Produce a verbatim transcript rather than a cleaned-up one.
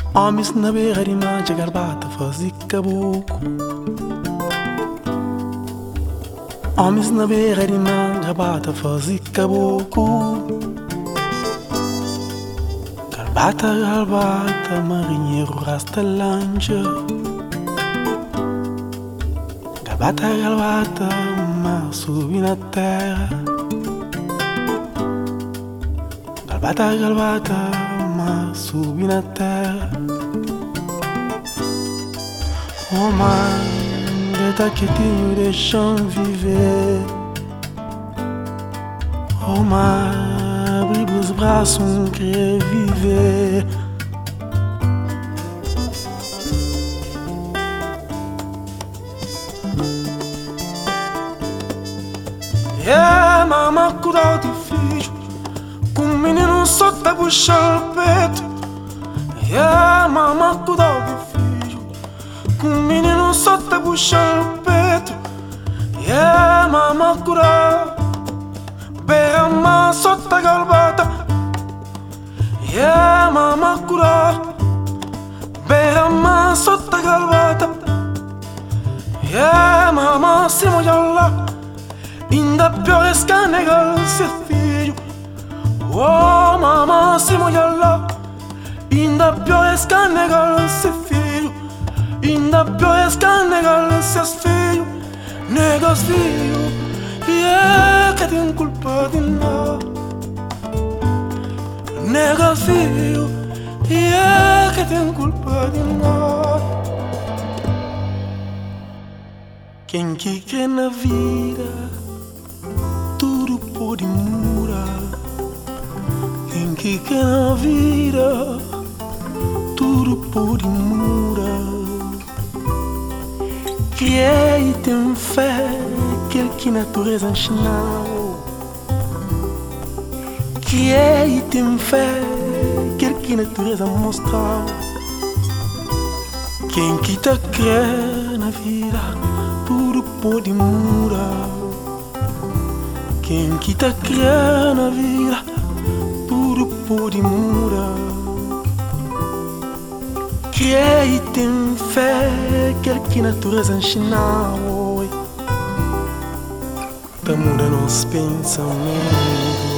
Homens na beira de mancha garbata fazer caboclo. Homens na beira de mancha garbata fazer caboclo. Garbata, garbata, marinheiro rasta lancha. Garbata, garbata, mar subir na terra. Garbata, garbata, mar subir na terra. Oh mãe, deita quietinho, deixa viver. Oh mãe, abre os braços, quer viver. Yeah, mamãe, cuidado de filho, com o menino só tá puxando o peito. Yeah, mamãe, cuidado de filho, com o menino só tá puxando o peito. Yeah, mamãe, cuidado, beira-mar só tá galbata. Yeah, mamãe, cuidado, beira-mar só tá galbata. Yeah, mamãe, se molha lá, ainda pior escanegar seu filho. Oh, mamãe, se molha lá, ainda pior escanegar seu filho. Ainda pior escanegar seus filhos. Nega os filhos, e é que tem culpa de nada. Nega os filhos, e é que tem culpa de nada. Quem que crê na vida, tudo pode mudar. Quem que quer na vida, tudo pode mudar. Criar e tem fé, aquele que a natureza ensinou. Criar e tem fé, aquele que a natureza mostrou. Quem que tá crê na vida, tudo pode mudar. Quem que tá crê na vida, tudo pode mudar. Criar e tem fé, quer que a natureza ensinou. Tá mudando os pensamentos.